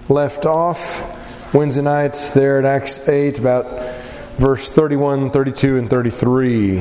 left off Wednesday nights there at Acts 8, about verse 31, 32, and 33.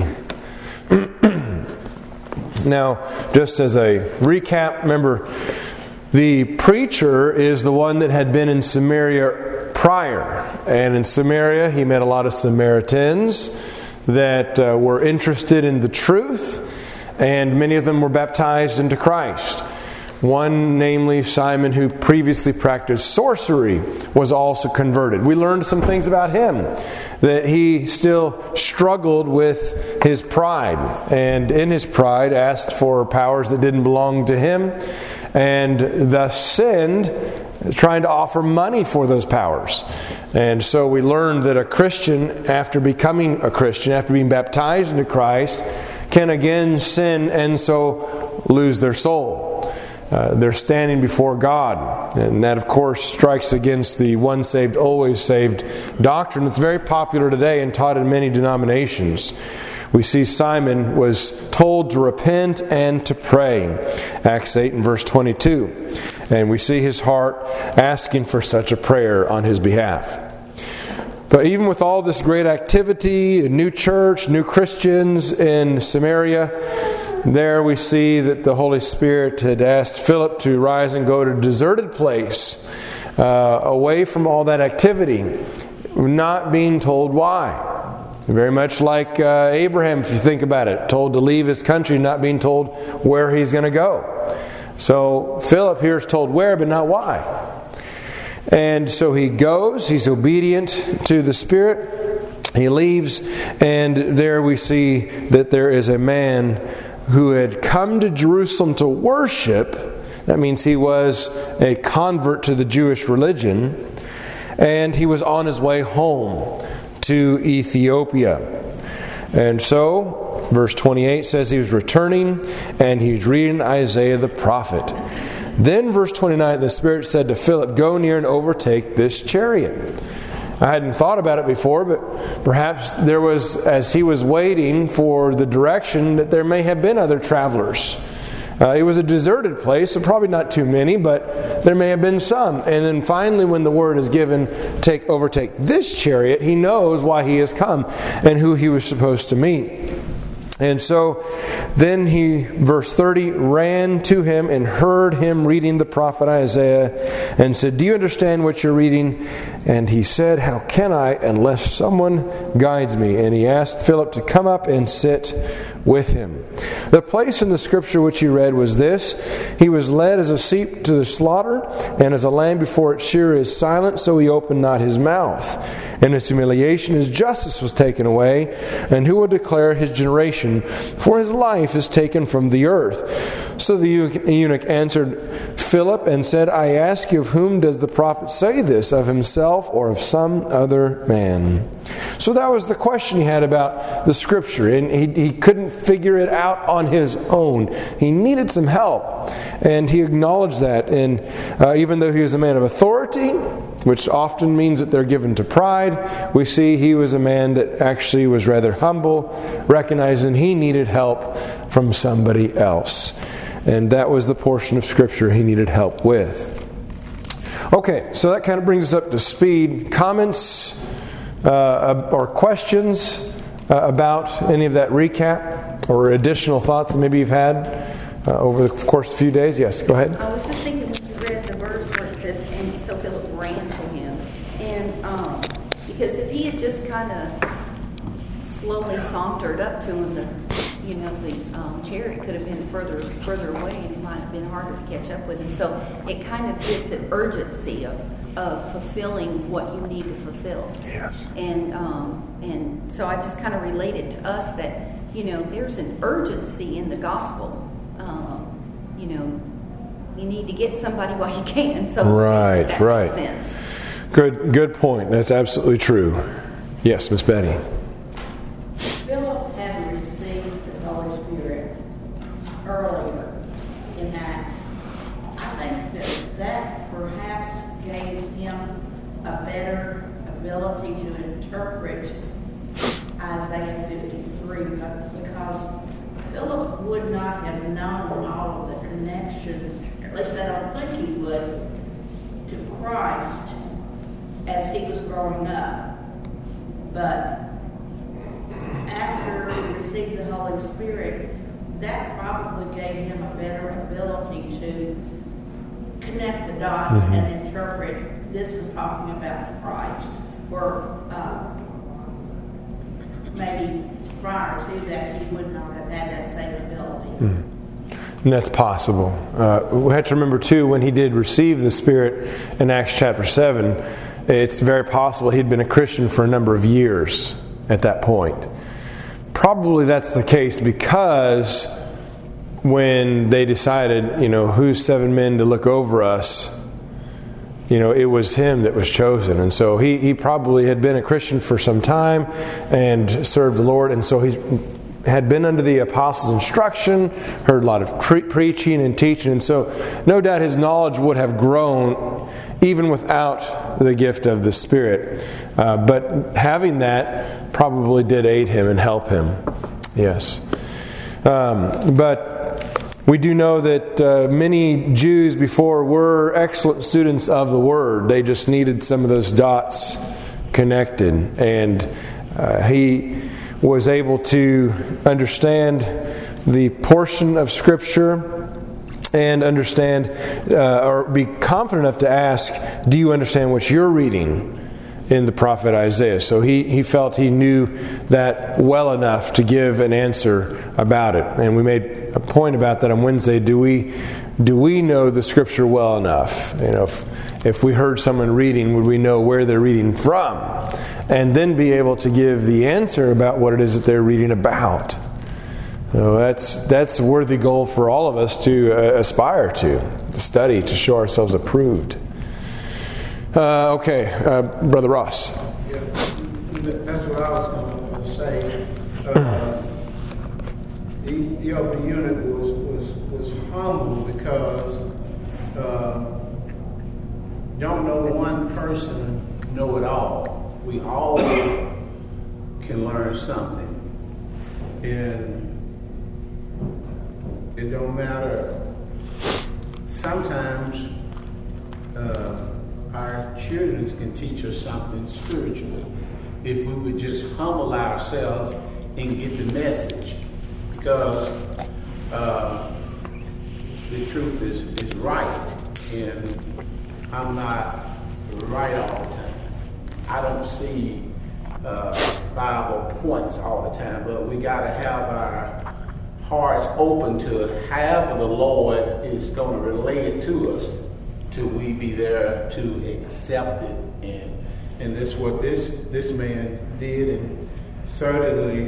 Now, just as a recap, remember, the preacher is the one that had been in Samaria prior. And in Samaria, he met a lot of Samaritans that were interested in the truth, and many of them were baptized into Christ. One, namely Simon, who previously practiced sorcery, was also converted. We learned some things about him, that he still struggled with his pride, and in his pride asked for powers that didn't belong to him, and thus sinned, trying to offer money for those powers. And so we learned that a Christian, after becoming a Christian, after being baptized into Christ, can again sin and so lose their soul. They're standing before God. And that, of course, strikes against the once saved, always saved doctrine. It's very popular today and taught in many denominations. We see Simon was told to repent and to pray. Acts 8 and verse 22. And we see his heart asking for such a prayer on his behalf. But even with all this great activity, a new church, new Christians in Samaria, there we see that the Holy Spirit had asked Philip to rise and go to a deserted place, away from all that activity, not being told why. Very much like Abraham, if you think about it, told to leave his country, not being told where he's going to go. So Philip here is told where, but not why. And so he goes, he's obedient to the Spirit, he leaves, and there we see that there is a man who had come to Jerusalem to worship. That means he was a convert to the Jewish religion, and he was on his way home to Ethiopia. And so, verse 28 says he was returning, and he was reading Isaiah the prophet. Then, verse 29, the Spirit said to Philip, "Go near and overtake this chariot." I hadn't thought about it before, but perhaps there was, as he was waiting for the direction, that there may have been other travelers. It was a deserted place, so probably not too many, but there may have been some. And then finally, when the word is given, overtake this chariot, he knows why he has come and who he was supposed to meet. And so then he, verse 30, ran to him and heard him reading the prophet Isaiah and said, "Do you understand what you're reading?" And he said, "How can I unless someone guides me?" And he asked Philip to come up and sit with him. The place in the scripture which he read was this: "He was led as a sheep to the slaughter, and as a lamb before its shearer is silent, so he opened not his mouth. In his humiliation his justice was taken away, and who will declare his generation? For his life is taken from the earth." So the eunuch answered Philip and said, "I ask you, of whom does the prophet say this, of himself or of some other man?" So that was the question he had about the scripture, and he couldn't figure it out on his own. He needed some help, and he acknowledged that. And even though he was a man of authority, which often means that they're given to pride, we see he was a man that actually was rather humble, recognizing he needed help from somebody else. And that was the portion of Scripture he needed help with. Okay, so that kind of brings us up to speed. Comments or questions about any of that recap, or additional thoughts that maybe you've had over the course of a few days? Yes, go ahead. I was just thinking when you read the verse where it says, "And so Philip ran to him," and because if he had just kind of slowly sauntered up to him, the chariot could have been further away, and it might have been harder to catch up with him. So it kind of gives an urgency of fulfilling what you need to fulfill. Yes. And so I just kind of related to us that there's an urgency in the gospel. You need to get somebody while you can. So right. Makes sense. Good point. That's absolutely true. Yes, Miss Betty. Philip had received the Holy Spirit earlier in Acts. I think that perhaps gave him a better ability to interpret Isaiah 53, because Philip would not have known all of the connections, at least I don't think he would, to Christ as he was growing up. But after he received the Holy Spirit, that probably gave him a better ability to connect the dots and interpret this was talking about the Christ. Or maybe prior to that, he would not have had that same ability. And that's possible. We have to remember, too, when he did receive the Spirit in Acts chapter 7, it's very possible he'd been a Christian for a number of years at that point. Probably that's the case because when they decided, who's 7 men to look over us, it was him that was chosen. And so he probably had been a Christian for some time and served the Lord. And so he had been under the apostles' instruction, heard a lot of preaching and teaching. And so no doubt his knowledge would have grown even without the gift of the Spirit. But having that probably did aid him and help him. Yes. But we do know that many Jews before were excellent students of the Word. They just needed some of those dots connected. And he was able to understand the portion of Scripture and understand or be confident enough to ask, do you understand what you're reading in the prophet Isaiah? So he felt he knew that well enough to give an answer about it. And we made a point about that on Wednesday. Do we know the Scripture well enough? If we heard someone reading, would we know where they're reading from? And then be able to give the answer about what it is that they're reading about. So that's a worthy goal for all of us to aspire to study, to show ourselves approved. Brother Ross. Yeah, that's what I was going to say. The Ethiopian eunuch was humble because don't know one person know it all. We all can learn something, and it don't matter. Sometimes our children can teach us something spiritually if we would just humble ourselves and get the message, because the truth is right, and I'm not right all the time. I don't see Bible points all the time, but we got to have our hearts open to however the Lord is going to relay it to us, till we be there to accept it. And that's what this man did, and certainly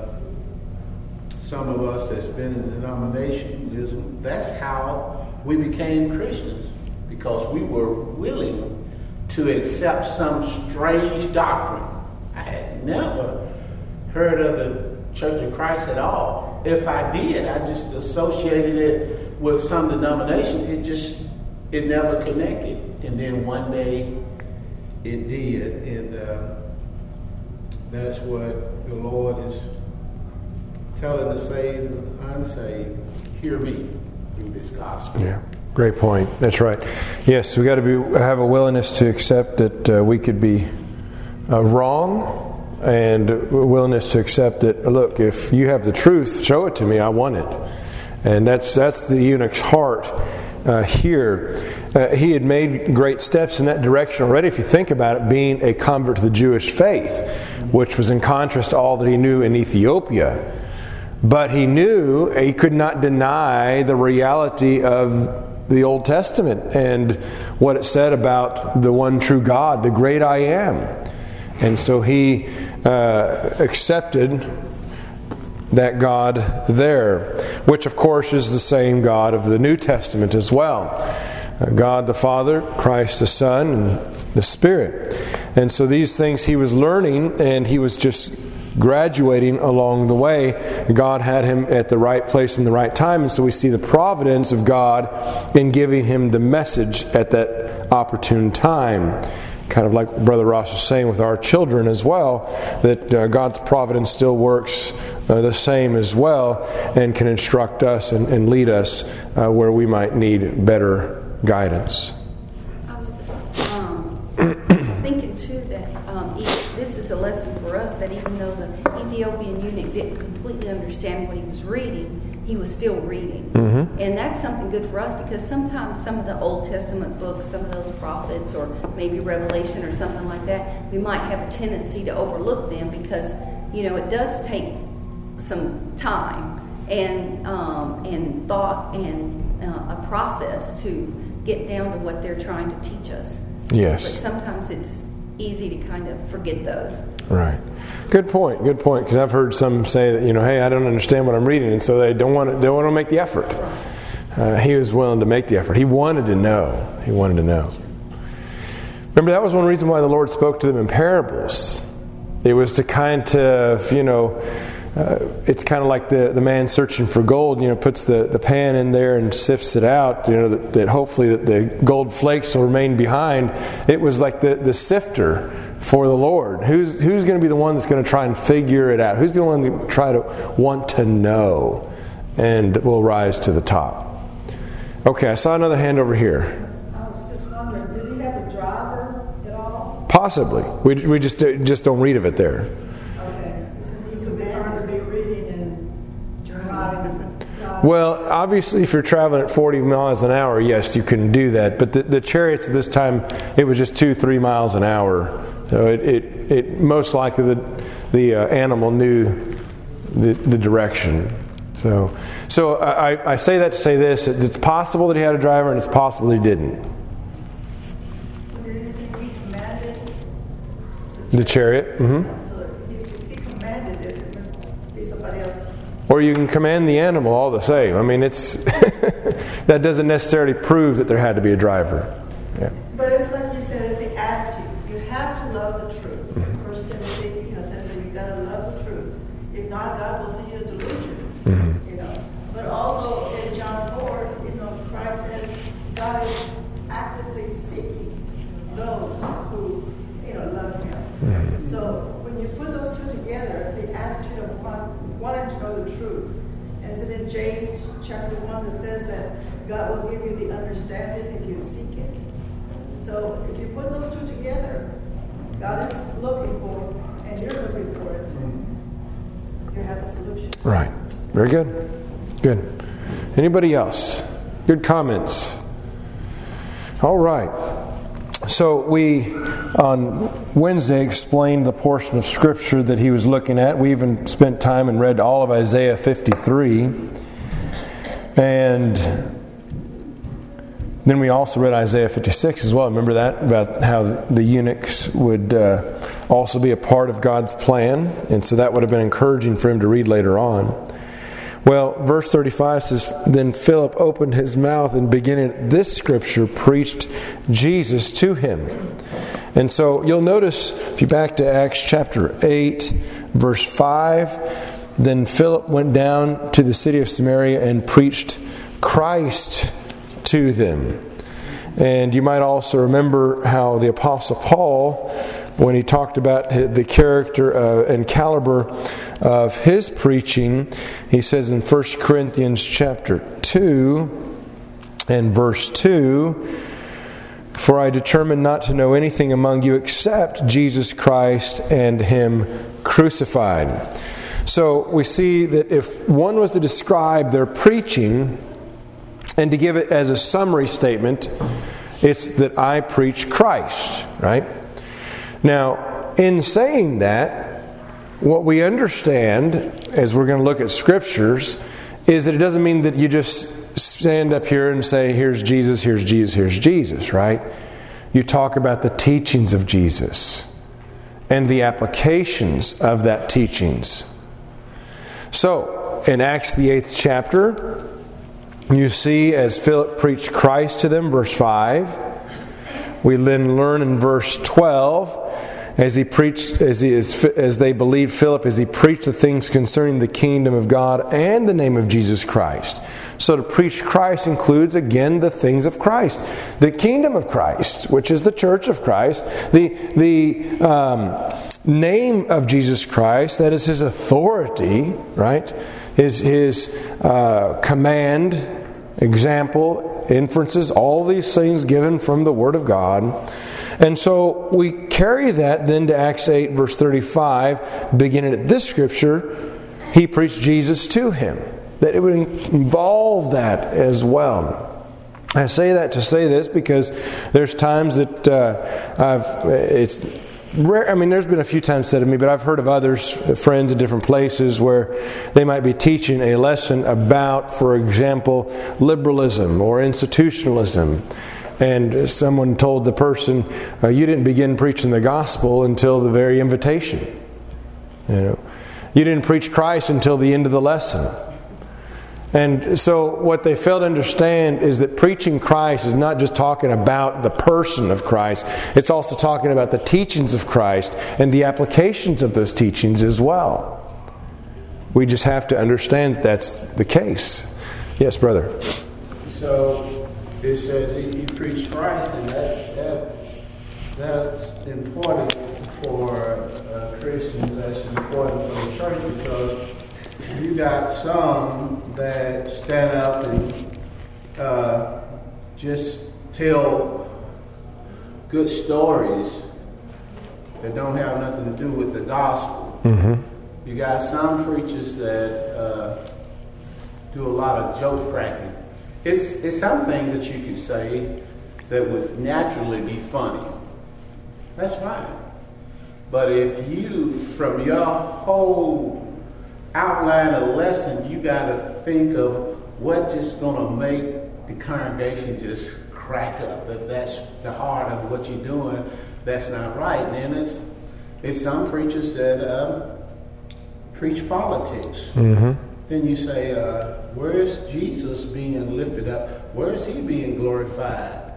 some of us that's been in denominationalism, that's how we became Christians, because we were willing to accept some strange doctrine. I had never heard of the Church of Christ at all. If I did, I just associated it with some denomination. It never connected. And then one day it did. And that's what the Lord is telling the saved and unsaved. Hear me through this gospel. Yeah. Great point. That's right. Yes, we got to have a willingness to accept that we could be wrong, and a willingness to accept that, look, if you have the truth, show it to me. I want it. And that's the eunuch's heart here. He had made great steps in that direction already, if you think about it, being a convert to the Jewish faith, which was in contrast to all that he knew in Ethiopia. But he knew he could not deny the reality of the Old Testament and what it said about the one true God, the great I am. And so he accepted that God there, which of course is the same God of the New Testament as well. God the Father, Christ the Son, and the Spirit. And so these things he was learning, and he was just graduating along the way. God had him at the right place in the right time, and so we see the providence of God in giving him the message at that opportune time. Kind of like Brother Ross was saying with our children as well, that God's providence still works the same as well, and can instruct us and lead us where we might need better guidance. I was too, that this is a lesson for us, that even though the Ethiopian eunuch didn't completely understand what he was reading, he was still reading. Mm-hmm. And that's something good for us, because sometimes some of the Old Testament books, some of those prophets, or maybe Revelation or something like that, we might have a tendency to overlook them because, it does take some time and thought and a process to get down to what they're trying to teach us. Yes. But sometimes it's easy to kind of forget those. Right. Good point. Because I've heard some say that, hey, I don't understand what I'm reading, and so they don't want to make the effort. He was willing to make the effort. He wanted to know. Remember, that was one reason why the Lord spoke to them in parables. It was to kind of, it's kind of like the man searching for gold, puts the pan in there and sifts it out, that hopefully that the gold flakes will remain behind. It was like the sifter for the Lord. Who's going to be the one that's going to try and figure it out? Who's the one that try to want to know and will rise to the top? Okay, I saw another hand over here. I was just wondering, did he have a driver at all? Possibly. We just don't read of it there. Okay. He could be learned to be reading and driving. Well, obviously, if you're traveling at 40 miles an hour, yes, you can do that. But the chariots at this time, it was just 2-3 miles an hour. So it most likely the animal knew the direction. So I say that to say this: it's possible that he had a driver, and it's possible he didn't. Did anything he commanded? The chariot. Mm-hmm. So if he commanded it, it must be somebody else. Or you can command the animal all the same. I mean, it's that doesn't necessarily prove that there had to be a driver. Yeah. But it's like you said, it's the attitude. You have to love the truth. Mm-hmm. First Timothy, says that you got to love the truth. If not, God will see you a delusion. Mm-hmm. But also in John 4, Christ says God is actively seeking those who, love Him. Mm-hmm. So when you put those two together, the attitude of wanting to know the truth, and it's in James chapter 1 that says that God will give you the understanding if you seek it. So if you put those two together, God is looking for, and you're looking for it, you have a solution. Right. Very good. Good. Anybody else? Good comments. All right. So we, on Wednesday, explained the portion of Scripture that he was looking at. We even spent time and read all of Isaiah 53. And then we also read Isaiah 56 as well. Remember that? About how the eunuchs would also be a part of God's plan. And so that would have been encouraging for him to read later on. Well, verse 35 says, Then Philip opened his mouth and beginning this scripture preached Jesus to him. And so you'll notice, if you back to Acts chapter 8, verse 5, then Philip went down to the city of Samaria and preached Christ to them. And you might also remember how the Apostle Paul, when he talked about the character and caliber of his preaching, he says in 1 Corinthians chapter 2 and verse 2, For I determined not to know anything among you except Jesus Christ and Him crucified. So we see that if one was to describe their preaching and to give it as a summary statement, it's that I preach Christ, right? Now, in saying that, what we understand, as we're going to look at Scriptures, is that it doesn't mean that you just stand up here and say, here's Jesus, here's Jesus, here's Jesus, right? You talk about the teachings of Jesus and the applications of that teachings. So, in Acts the 8th chapter, you see as Philip preached Christ to them, verse 5. We then learn in verse 12, as they believed Philip, as he preached the things concerning the kingdom of God and the name of Jesus Christ. So to preach Christ includes, again, the things of Christ. The kingdom of Christ, which is the church of Christ. The name of Jesus Christ, that is His authority, right? His command, example, inferences, all these things given from the Word of God. And so we carry that then to Acts 8 verse 35, beginning at this scripture, he preached Jesus to him. That it would involve that as well. I say that to say this because there's times that it's rare. I mean, there's been a few times said to me, but I've heard of others, friends in different places, where they might be teaching a lesson about, for example, liberalism or institutionalism. And someone told the person, you didn't begin preaching the gospel until the very invitation. You didn't preach Christ until the end of the lesson. And so what they fail to understand is that preaching Christ is not just talking about the person of Christ. It's also talking about the teachings of Christ and the applications of those teachings as well. We just have to understand that that's the case. Yes, brother. So it says he preached Christ, and that's important for Christians. That's important for the church, because you got some that stand up and just tell good stories that don't have nothing to do with the gospel. Mm-hmm. You got some preachers that do a lot of joke cracking. It's some things that you could say that would naturally be funny. That's fine. But if you, from your whole outline a lesson, you got to think of what's just going to make the congregation just crack up. If that's the heart of what you're doing, that's not right. And it's some preachers that preach politics. Mm-hmm. Then you say, where is Jesus being lifted up? Where is he being glorified?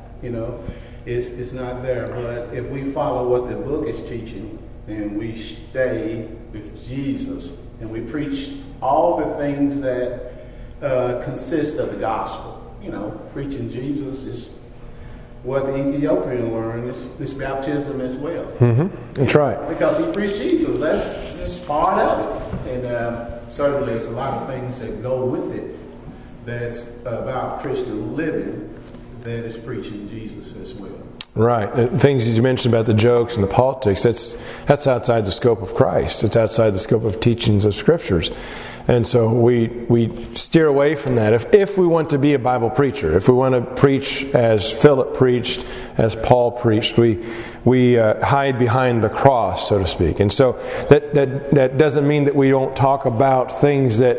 It's not there. But if we follow what the book is teaching, then we stay with Jesus. And we preach all the things that consist of the gospel. Preaching Jesus is what the Ethiopian learned. It's baptism as well. Mm-hmm. That's right. Because he preached Jesus. That's part of it. And certainly there's a lot of things that go with it that's about Christian living that is preaching Jesus as well. Right. The things you mentioned about the jokes and the politics, that's outside the scope of Christ. It's outside the scope of teachings of Scriptures. And so we steer away from that. If we want to be a Bible preacher, if we want to preach as Philip preached, as Paul preached, we hide behind the cross, so to speak. And so that doesn't mean that we don't talk about things that,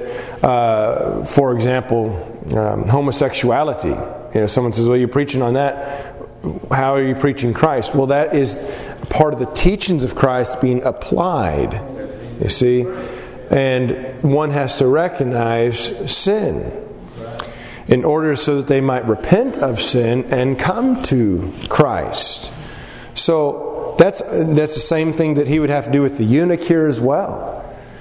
for example, homosexuality. Someone says, well, you're preaching on that. How are you preaching Christ? Well, that is part of the teachings of Christ being applied, you see. And one has to recognize sin in order so that they might repent of sin and come to Christ. So that's the same thing that he would have to do with the eunuch here as well.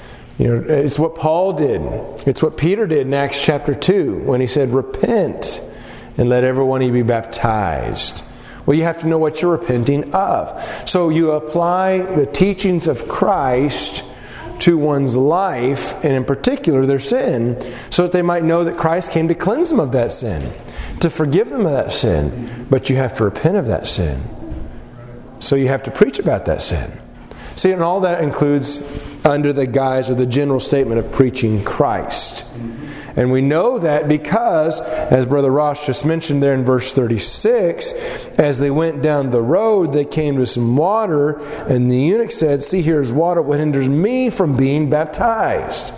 It's what Paul did. It's what Peter did in Acts chapter 2 when he said, repent and let every one of you be baptized. Well, you have to know what you're repenting of. So you apply the teachings of Christ to one's life, and in particular their sin, so that they might know that Christ came to cleanse them of that sin, to forgive them of that sin. But you have to repent of that sin. So you have to preach about that sin. See, and all that includes under the guise or the general statement of preaching Christ. And we know that because, as Brother Ross just mentioned there in verse 36, as they went down the road, they came to some water, and the eunuch said, see, here's water. What hinders me from being baptized?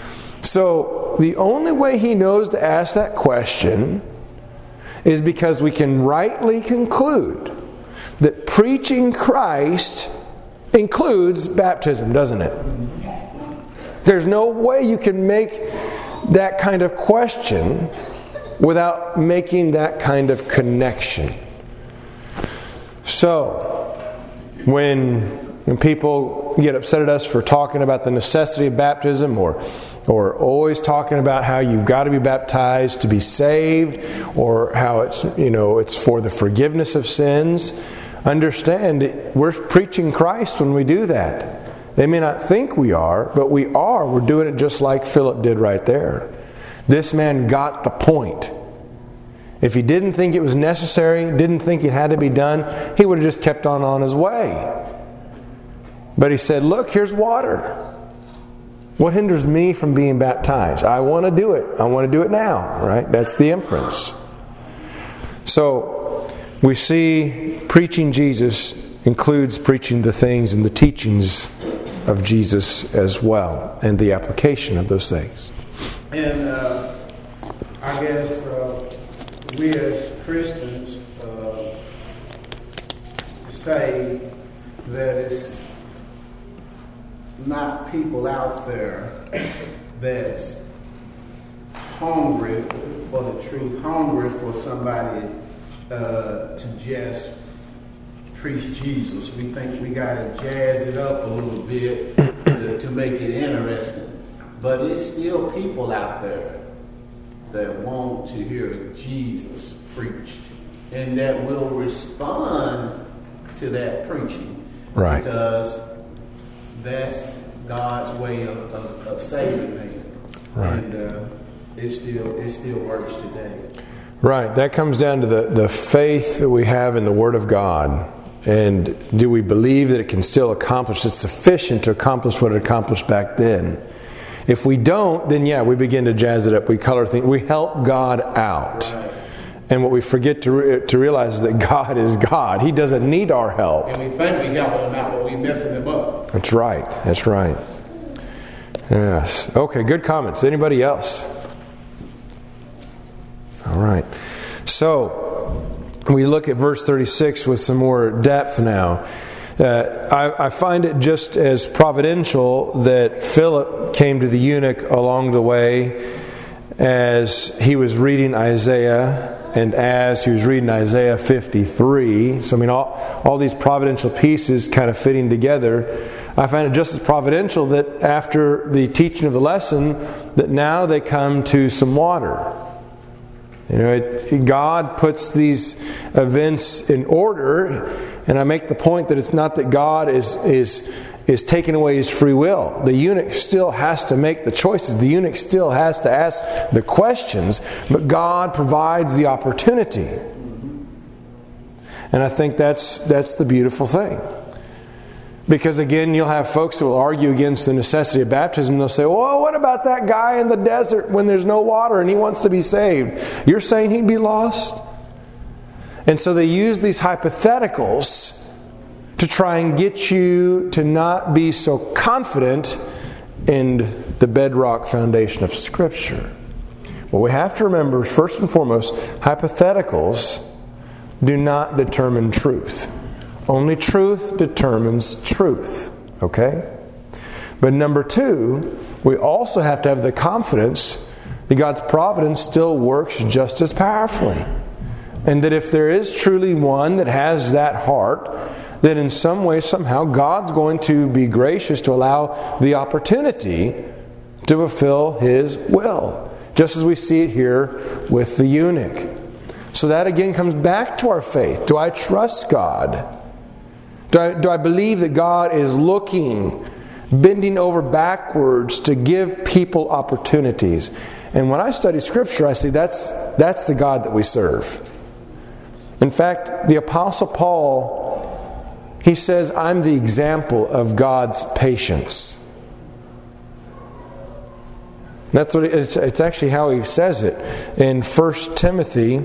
So the only way he knows to ask that question is because we can rightly conclude that preaching Christ includes baptism, doesn't it? There's no way you can make that kind of question without making that kind of connection. So, when people get upset at us for talking about the necessity of baptism, or always talking about how you've got to be baptized to be saved, or how it's for the forgiveness of sins, understand we're preaching Christ when we do that. They may not think we are, but we are. We're doing it just like Philip did right there. This man got the point. If he didn't think it was necessary, didn't think it had to be done, he would have just kept on his way. But he said, look, here's water. What hinders me from being baptized? I want to do it. I want to do it now, right? That's the inference. So, we see preaching Jesus includes preaching the things and the teachings of Jesus as well, and the application of those things. And I guess we as Christians say that it's not people out there that's hungry for the truth, hungry for somebody to just preach Jesus. We think we got to jazz it up a little bit to make it interesting. But it's still people out there that want to hear Jesus preached and that will respond to that preaching. Right. Because that's God's way of saving man. Right. And it still works today. Right. That comes down to the faith that we have in the Word of God. And do we believe that it can still accomplish, it's sufficient to accomplish what it accomplished back then? If we don't, then yeah, we begin to jazz it up. We color things. We help God out. Right. And what we forget to realize is that God is God. He doesn't need our help. And we think we helping him out, but we messing him up. That's right. That's right. Yes. Okay, good comments. Anybody else? All right. So, we look at verse 36 with some more depth now. I find it just as providential that Philip came to the eunuch along the way as he was reading Isaiah and as he was reading Isaiah 53. So, I mean, all these providential pieces kind of fitting together. I find it just as providential that after the teaching of the lesson, that now they come to some water. You know, God puts these events in order, and I make the point that it's not that God is taking away his free will. The eunuch still has to make the choices. The eunuch still has to ask the questions, but God provides the opportunity. And I think that's the beautiful thing. Because again, you'll have folks who will argue against the necessity of baptism. They'll say, well, what about that guy in the desert when there's no water and he wants to be saved? You're saying he'd be lost? And so they use these hypotheticals to try and get you to not be so confident in the bedrock foundation of Scripture. What we have to remember, first and foremost, hypotheticals do not determine truth. Only truth determines truth. Okay? But number two, we also have to have the confidence that God's providence still works just as powerfully. And that if there is truly one that has that heart, that in some way, somehow, God's going to be gracious to allow the opportunity to fulfill His will. Just as we see it here with the eunuch. So that again comes back to our faith. Do I trust God? Do I believe that God is looking, bending over backwards to give people opportunities? And when I study Scripture, I see that's the God that we serve. In fact, the Apostle Paul, he says, I'm the example of God's patience. That's what it's actually how he says it. In 1 Timothy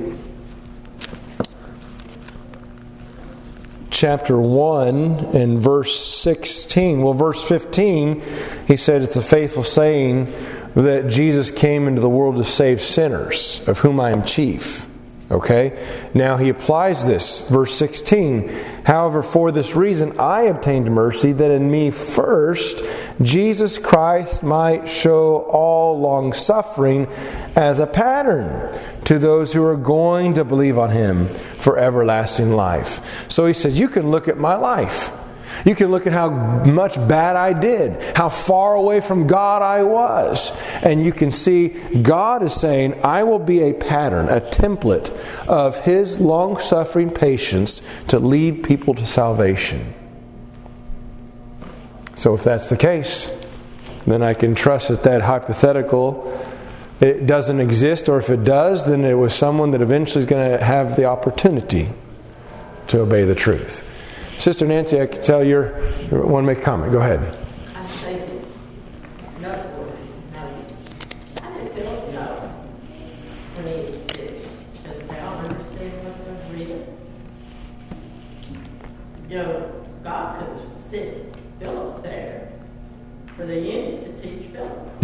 chapter 1 and verse 16. Well, verse 15, he said it's a faithful saying that Jesus came into the world to save sinners, of whom I am chief. Okay? Now he applies this. Verse 16. However, for this reason I obtained mercy, that in me first Jesus Christ might show all long suffering as a pattern to those who are going to believe on Him for everlasting life. So he says, you can look at my life. You can look at how much bad I did, how far away from God I was. And you can see God is saying, I will be a pattern, a template of His long-suffering patience to lead people to salvation. So if that's the case, then I can trust that hypothetical it doesn't exist, or if it does, then it was someone that eventually is going to have the opportunity to obey the truth. Sister Nancy, I can tell you want to make a comment. Go ahead. I think it's noteworthy. I didn't feel no when he was sick. Does now understand what they're reading? God could have sent Philip there for the eunuch to teach Philip.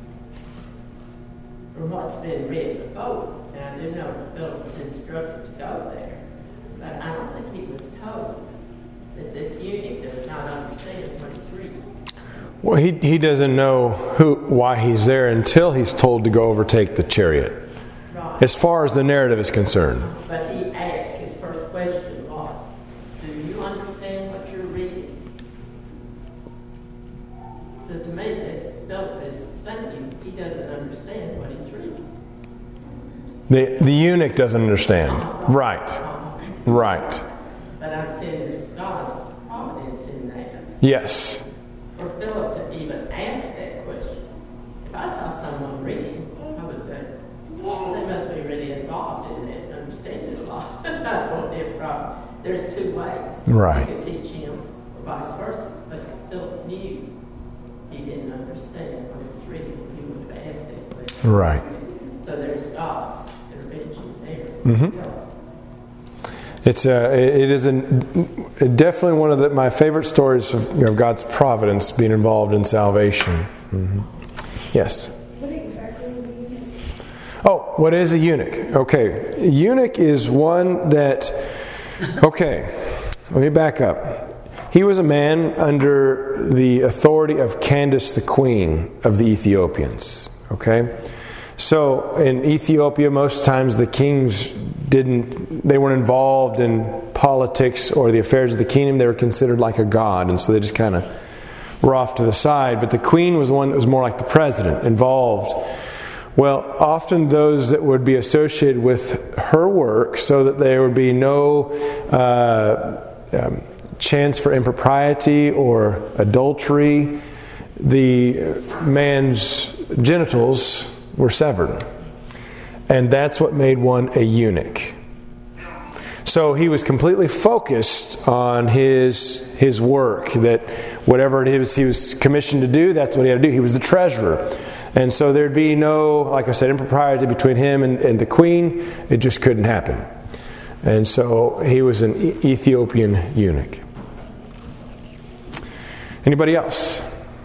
From what's been written before. Now, I do know that Philip was instructed to go there, but I don't think he was told that this eunuch does not understand what he's reading. Well, he doesn't know why he's there until he's told to go overtake the chariot. Right. As far as the narrative is concerned. But he asked, his first question was, do you understand what you're reading? So to me, Philip is thinking he doesn't understand what he's reading. The eunuch doesn't understand. Right. Right. But I'm saying there's God's providence in that. Yes. For Philip to even ask that question. If I saw someone reading, I would think, they must be really involved in it and understand it a lot. I won't have a problem. There's two ways. Right. You could teach him or vice versa. But if Philip knew he didn't understand what he was reading, he would have asked that question. Right. So there's God's intervention there. Mm-hmm. It is definitely one of my favorite stories of God's providence being involved in salvation. Mm-hmm. Yes. What exactly is a eunuch? Oh, what is a eunuch? Okay, a eunuch is one that. Okay, let me back up. He was a man under the authority of Candace, the queen of the Ethiopians. Okay. So in Ethiopia, most times the kings they weren't involved in politics or the affairs of the kingdom. They were considered like a god, and so they just kind of were off to the side. But the queen was one that was more like the president, involved. Well, often those that would be associated with her work, so that there would be no chance for impropriety or adultery, the man's genitals were severed. And that's what made one a eunuch. So he was completely focused on his work, that whatever it is he was commissioned to do, that's what he had to do. He was the treasurer. And so there'd be no, like I said, impropriety between him and the queen. It just couldn't happen. And so he was an Ethiopian eunuch. Anybody else?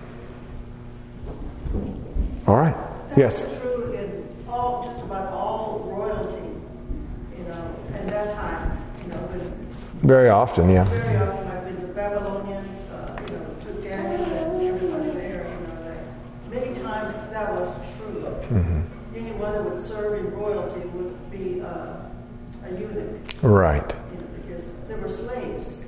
All right. Yes. That's true in just about all royalty, at that time, Very often, yeah. very often, like when the Babylonians, took Daniel and everybody there, many times that was true. Mm-hmm. Anyone that would serve in royalty would be a eunuch. Right. Because they were slaves.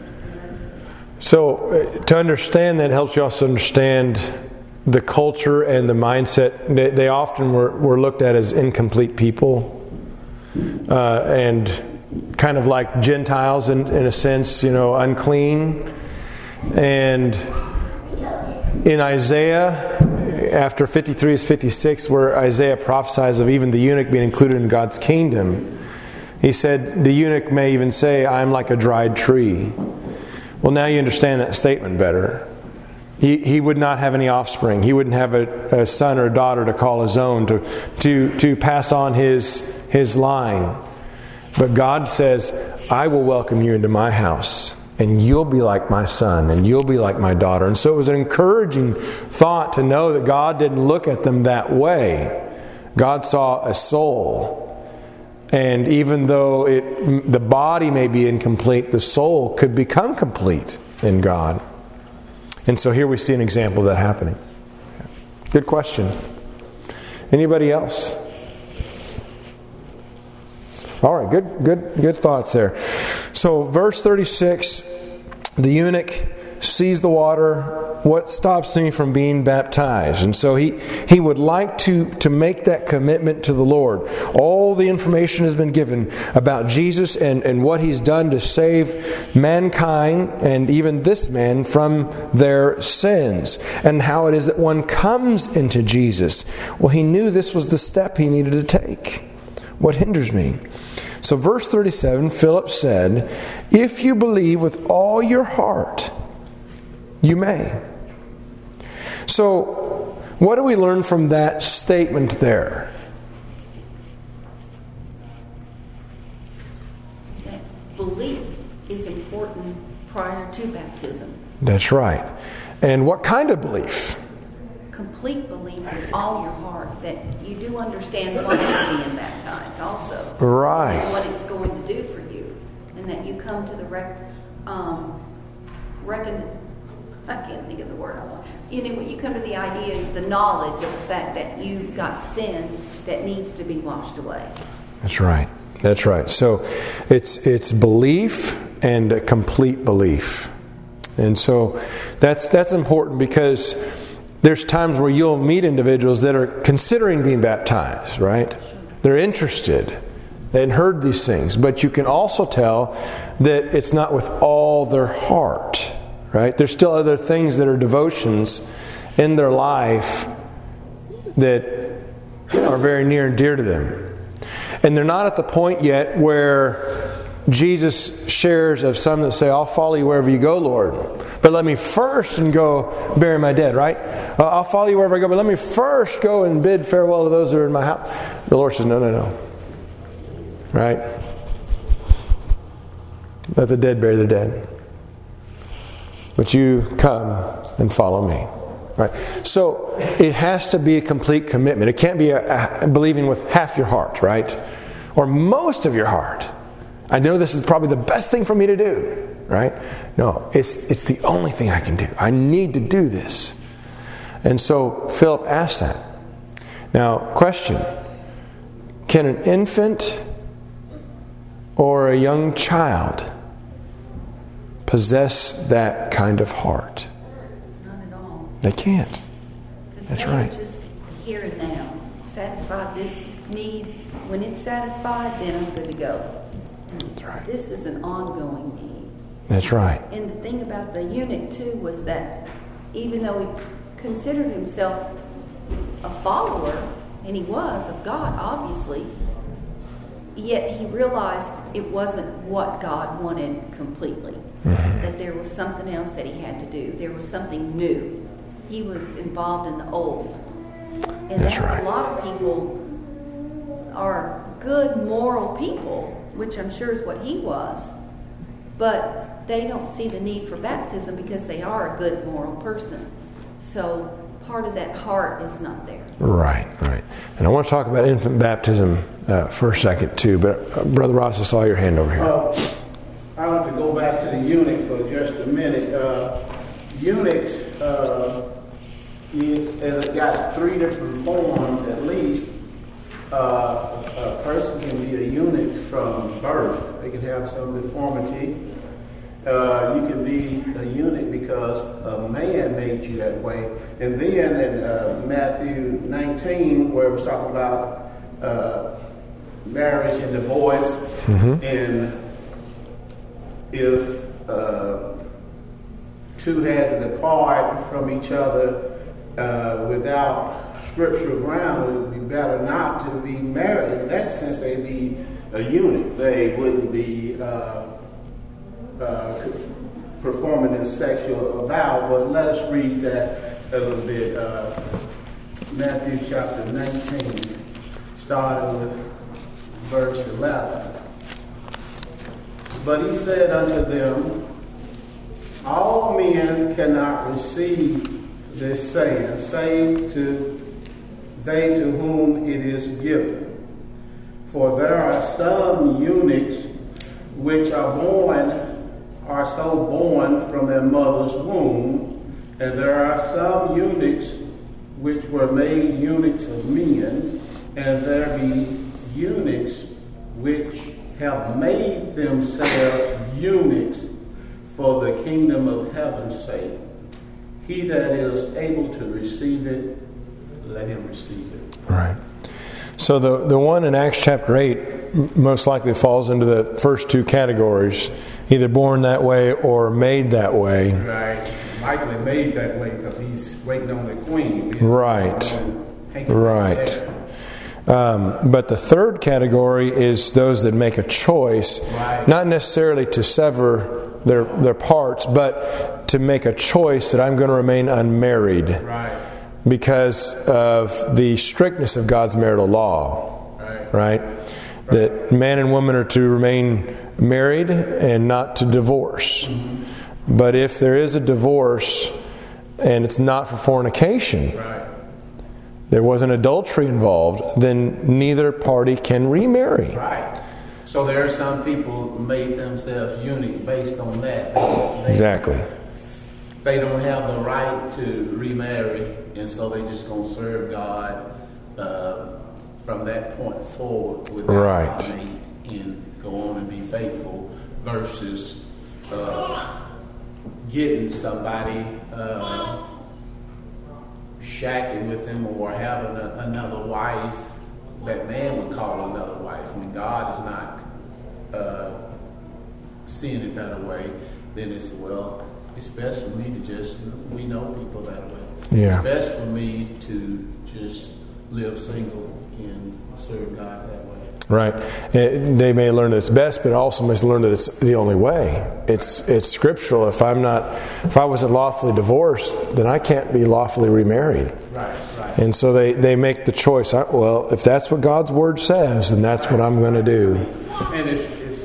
So to understand that helps you also understand the culture and the mindset. They often were looked at as incomplete people, and kind of like Gentiles in a sense, unclean. And in Isaiah, after 53 is 56, where Isaiah prophesies of even the eunuch being included in God's kingdom, he said, the eunuch may even say, I'm like a dried tree. Well, now you understand that statement better. He would not have any offspring. He wouldn't have a son or a daughter to call his own, to pass on his line. But God says, I will welcome you into my house, and you'll be like my son, and you'll be like my daughter. And so it was an encouraging thought to know that God didn't look at them that way. God saw a soul. And even though the body may be incomplete, the soul could become complete in God. And so here we see an example of that happening. Good question. Anybody else? All right, good thoughts there. So verse 36, the eunuch sees the water, what stops me from being baptized? And so he would like to make that commitment to the Lord. All the information has been given about Jesus and what He's done to save mankind and even this man from their sins, and how it is that one comes into Jesus. Well, he knew this was the step he needed to take. What hinders me? So verse 37, Philip said, "If you believe with all your heart, you may." So, what do we learn from that statement there? That belief is important prior to baptism. That's right. And what kind of belief? Complete belief with all your heart that you do understand why you're being baptized also. Right. And what it's going to do for you. And that you come to the I can't think of the word I want. When you come to the idea, the knowledge of the fact that you've got sin that needs to be washed away. That's right. That's right. So it's belief and a complete belief. And so that's important, because there's times where you'll meet individuals that are considering being baptized, right? They're interested and heard these things, but you can also tell that it's not with all their heart, right? There's still other things that are devotions in their life that are very near and dear to them. And they're not at the point yet where Jesus shares of some that say, "I'll follow you wherever you go, Lord. But let me first and go bury my dead," right? "I'll follow you wherever I go, but let me first go and bid farewell to those who are in my house." The Lord says, no. Right? Let the dead bury the dead. But you come and follow me. Right? So it has to be a complete commitment. It can't be a believing with half your heart, right? Or most of your heart. I know this is probably the best thing for me to do, right? No, it's the only thing I can do. I need to do this. And so Philip asked that. Now, question. Can an infant or a young child possess that kind of heart? Not at all. They can't. That's right. Just here and now. Satisfy this need. When it's satisfied, then I'm good to go. That's right. This is an ongoing need. That's right. And the thing about the eunuch too was that even though he considered himself a follower, and he was of God, obviously, yet he realized it wasn't what God wanted completely. Mm-hmm. That there was something else that he had to do. There was something new. He was involved in the old. And that's right. A lot of people are good, moral people, which I'm sure is what he was, but they don't see the need for baptism because they are a good, moral person. So part of that heart is not there. Right. And I want to talk about infant baptism for a second too, but Brother Ross, I saw your hand over here. I want to go back to the eunuch for just a minute. Eunuchs, it got three different forms at least. A person can be a eunuch from birth. They can have some deformity. You can be a eunuch because a man made you that way. And then in Matthew 19, where it was talking about marriage and divorce, mm-hmm. and if two had to depart from each other without scriptural ground, it would be better not to be married. In that sense, they'd be a eunuch. They wouldn't be performing a sexual vow. But let us read that a little bit. Matthew chapter 19, starting with verse 11. But he said unto them, all men cannot receive this saying, save to they to whom it is given. For there are some eunuchs which are so born from their mother's womb, and there are some eunuchs which were made eunuchs of men, and there be eunuchs which have made themselves eunuchs for the kingdom of heaven's sake. He that is able to receive it, let him receive it. Right. So the one in Acts chapter 8 most likely falls into the first two categories, either born that way or made that way. Right. Likely made that way because he's waiting on the queen. Right. Right. But the third category is those that make a choice, Right. not necessarily to sever their parts, but to make a choice that I'm going to remain unmarried. Right. Because of the strictness of God's marital law, right? That man and woman are to remain married and not to divorce. Mm-hmm. But if there is a divorce and it's not for fornication, there wasn't adultery involved, then neither party can remarry. Right. So there are some people who made themselves eunuch based on that. Exactly. They don't have the right to remarry, and so they just going to serve God from that point forward without money and go on and be faithful versus getting somebody shacking with them or having another wife that man would call another wife. When God is not seeing it that way, then it's, well, it's best for me to just, we know people that way. Yeah. It's best for me to just live single and serve God that way. Right. They may learn that it's best, but also must learn that it's the only way. It's scriptural. If I wasn't lawfully divorced, then I can't be lawfully remarried. Right. And so they make the choice. Well, if that's what God's word says, then that's what I'm going to do. And it's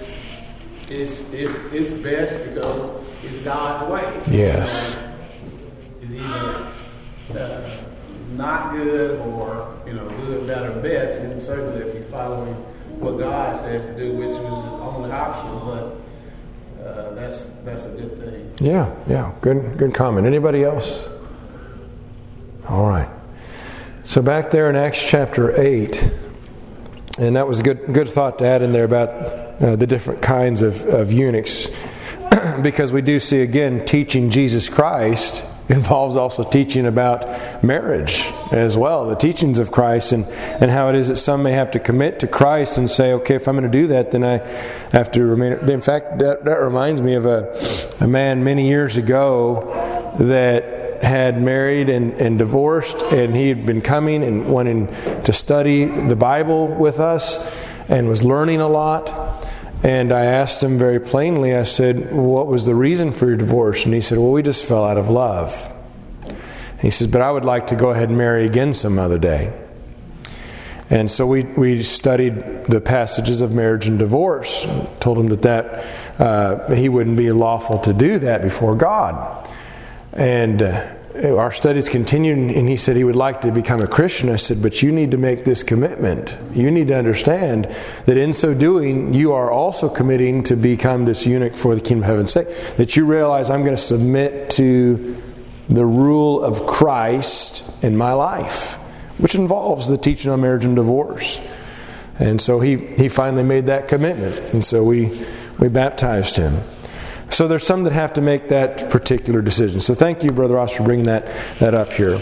best because it's God's way. Yes. It's either not good or good, better, best. And certainly if you're following what God says to do, which was the only option, but that's a good thing. Yeah. Good comment. Anybody else? All right. So back there in Acts chapter 8, and that was a good thought to add in there about the different kinds of eunuchs, because we do see again teaching Jesus Christ involves also teaching about marriage as well, the teachings of Christ and how it is that some may have to commit to Christ and say, okay, if I'm going to do that, then I have to remain. In fact, that reminds me of a man many years ago that had married and divorced, and he had been coming and wanting to study the Bible with us and was learning a lot. And I asked him very plainly, I said, what was the reason for your divorce? And he said, well, we just fell out of love. He says, but I would like to go ahead and marry again some other day. And so we studied the passages of marriage and divorce. Told him that he wouldn't be lawful to do that before God. And our studies continued, and he said he would like to become a Christian. I said, but you need to make this commitment. You need to understand that in so doing, you are also committing to become this eunuch for the kingdom of heaven's sake. That you realize I'm going to submit to the rule of Christ in my life, which involves the teaching on marriage and divorce. And so he finally made that commitment. And so we baptized him. So there's some that have to make that particular decision. So thank you, Brother Ross, for bringing that up here.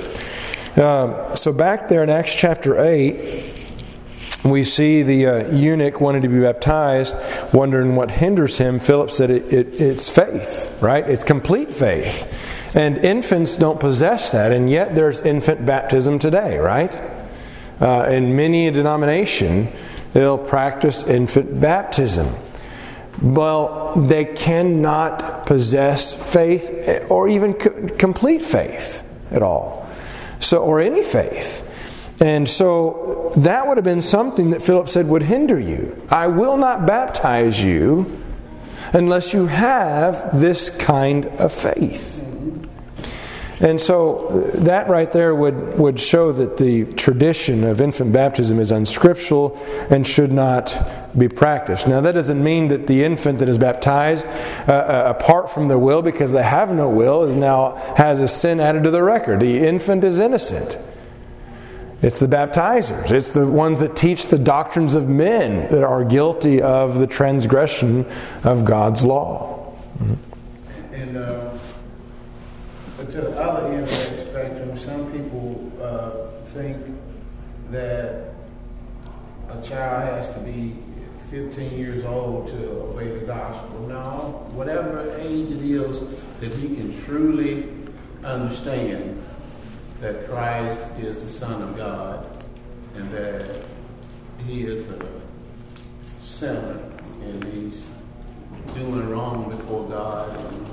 So back there in Acts chapter 8, we see the eunuch wanting to be baptized, wondering what hinders him. Philip said it's faith, right? It's complete faith. And infants don't possess that, and yet there's infant baptism today, right? In many a denomination, they'll practice infant baptism. Well, they cannot possess faith or even complete faith at all. Or any faith. And so that would have been something that Philip said would hinder you. I will not baptize you unless you have this kind of faith. And so that right there would show that the tradition of infant baptism is unscriptural and should not be practiced. Now that doesn't mean that the infant that is baptized apart from their will, because they have no will, has a sin added to their record. The infant is innocent. It's the baptizers. It's the ones that teach the doctrines of men that are guilty of the transgression of God's law. But to the other end of that spectrum, some people think that a child has to be 15 years old to obey the gospel. No, whatever age it is that he can truly understand that Christ is the Son of God and that he is a sinner and he's doing wrong before God, and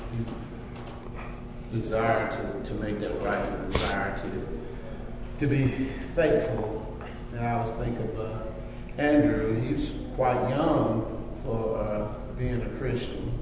he desire to make that right, and desire to be faithful. And I was thinking of Andrew. He was quite young for being a Christian,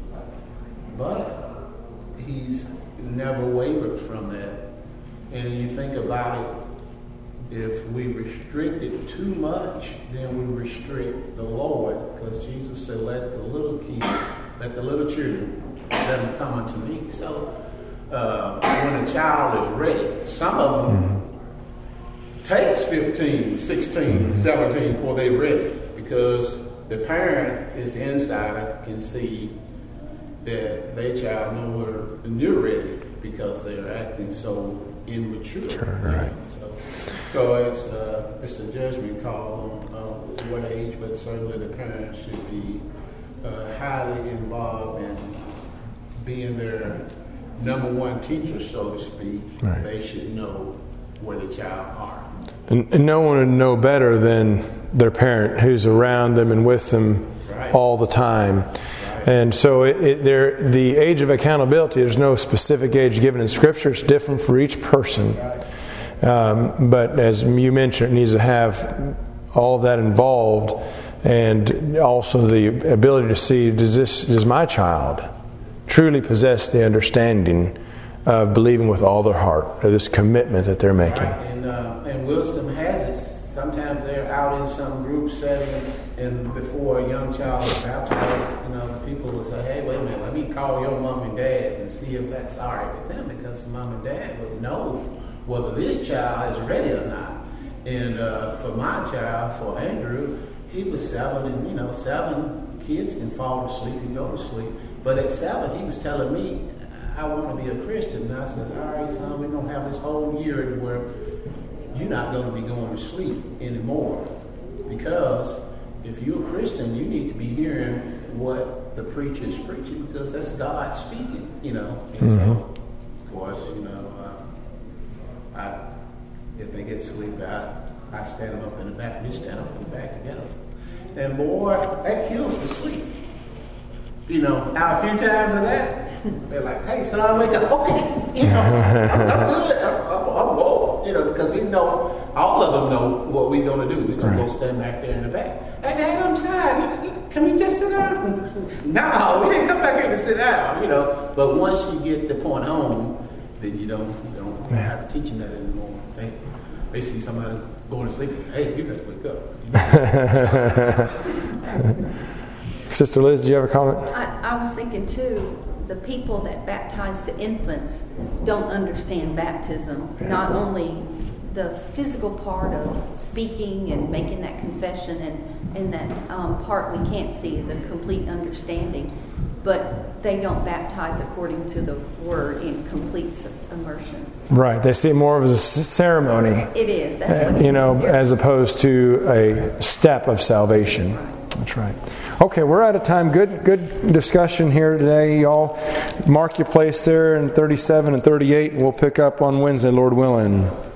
but he's never wavered from that. And you think about it, if we restrict it too much, then we restrict the Lord, because Jesus said, let the little children, let them come unto me. So when a child is ready, some of them takes 15, 16, 17 before they're ready, because the parent is the insider, can see that their child nowhere near ready because they're acting so immature. Sure, right. So it's a judgment call on what age, but certainly the parents should be highly involved in being their number one teacher, so to speak. Right. They should know where the child are. And no one would know better than their parent who's around them and with them all the time. And so the age of accountability, there's no specific age given in Scripture. It's different for each person. But as you mentioned, it needs to have all of that involved, and also the ability to see, does my child truly possess the understanding of believing with all their heart, or this commitment that they're making. Right. And wisdom has it. Sometimes they're out in some group setting, and before a young child is baptized, people will say, hey, wait a minute, let me call your mom and dad and see if that's all right with them, because mom and dad would know whether this child is ready or not. And for my child, for Andrew, he was 7, and 7 kids can fall asleep and go to sleep. But at 7, he was telling me, I want to be a Christian. And I said, all right, son, we're going to have this whole year where you're not going to be going to sleep anymore. Because if you're a Christian, you need to be hearing what the preacher is preaching, because that's God speaking, And so, of course, if they get sleep out, I stand them up in the back. We stand up in the back together. And boy, that kills the sleep. Now a few times of that, they're like, hey, son, wake up. Okay, I'm good. I'm woke, because all of them know what we're going to do. We're going to go stand back there in the back. Hey, Dad, I'm tired. Can we just sit down? No, we didn't come back here to sit down, But once you get the point home, then you don't have to teach them that anymore. They see somebody going to sleep. Hey, you got to wake up. Sister Liz, do you have a comment? I was thinking too, the people that baptize the infants don't understand baptism. Yeah. Not only the physical part of speaking and making that confession and that part we can't see, the complete understanding, but they don't baptize according to the word in complete immersion. Right. They see it more of as a ceremony. It is. That's what as opposed to a step of salvation. Right. That's right. Okay, we're out of time. Good discussion here today. Y'all mark your place there in 37 and 38, and we'll pick up on Wednesday, Lord willing.